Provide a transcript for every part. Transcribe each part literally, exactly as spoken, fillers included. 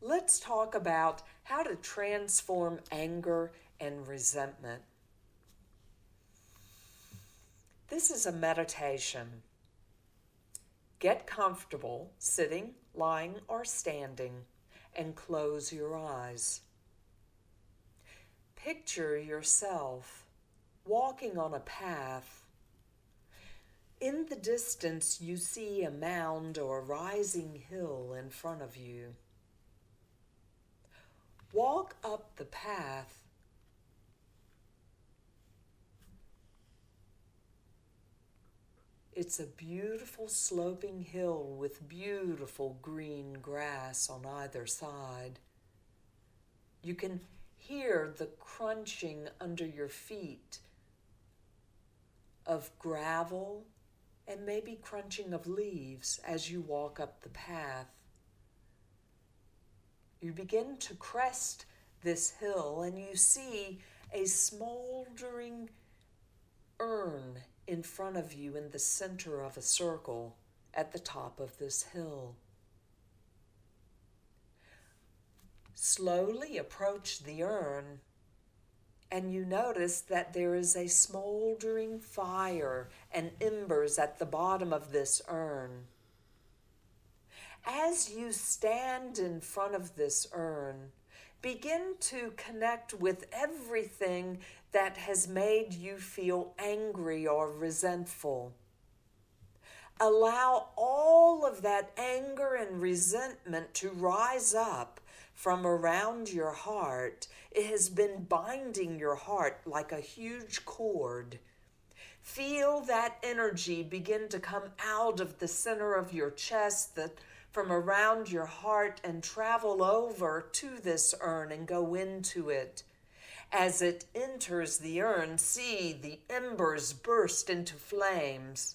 let's talk about how to transform anger and resentment. This is a meditation. Get comfortable sitting, lying, or standing, and close your eyes. Picture yourself walking on a path. In the distance, you see a mound or rising hill in front of you. Walk up the path. It's a beautiful sloping hill with beautiful green grass on either side. You can hear the crunching under your feet of gravel and maybe crunching of leaves as you walk up the path. You begin to crest this hill and you see a smoldering urn in front of you in the center of a circle at the top of this hill. Slowly approach the urn and you notice that there is a smoldering fire and embers at the bottom of this urn. As you stand in front of this urn, begin to connect with everything that has made you feel angry or resentful. Allow all of that anger and resentment to rise up from around your heart. It has been binding your heart like a huge cord. Feel that energy begin to come out of the center of your chest, that from around your heart, and travel over to this urn and go into it. As it enters the urn, see the embers burst into flames.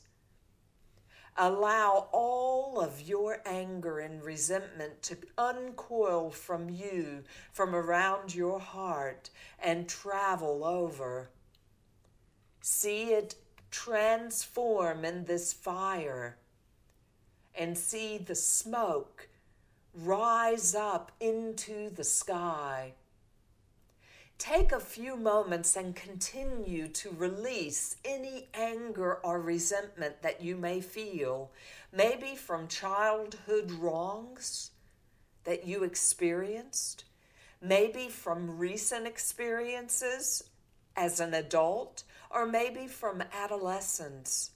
Allow all of your anger and resentment to uncoil from you, from around your heart, and travel over. See it transform in this fire, and see the smoke rise up into the sky. Take a few moments and continue to release any anger or resentment that you may feel, maybe from childhood wrongs that you experienced, maybe from recent experiences as an adult, or maybe from adolescence.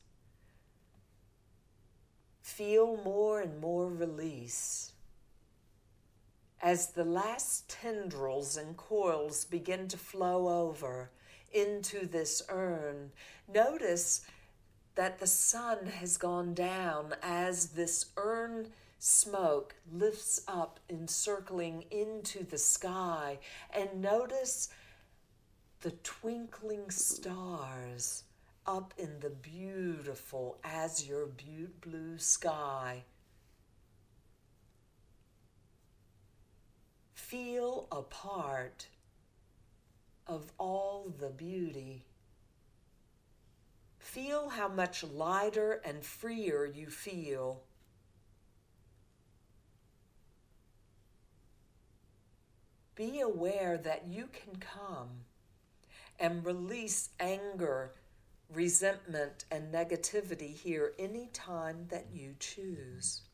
Feel more and more release. As the last tendrils and coils begin to flow over into this urn, notice that the sun has gone down as this urn smoke lifts up, encircling into the sky, and notice the twinkling stars up in the beautiful azure blue sky. Feel a part of all the beauty. Feel how much lighter and freer you feel. Be aware that you can come and release anger, resentment, and negativity here anytime that you choose.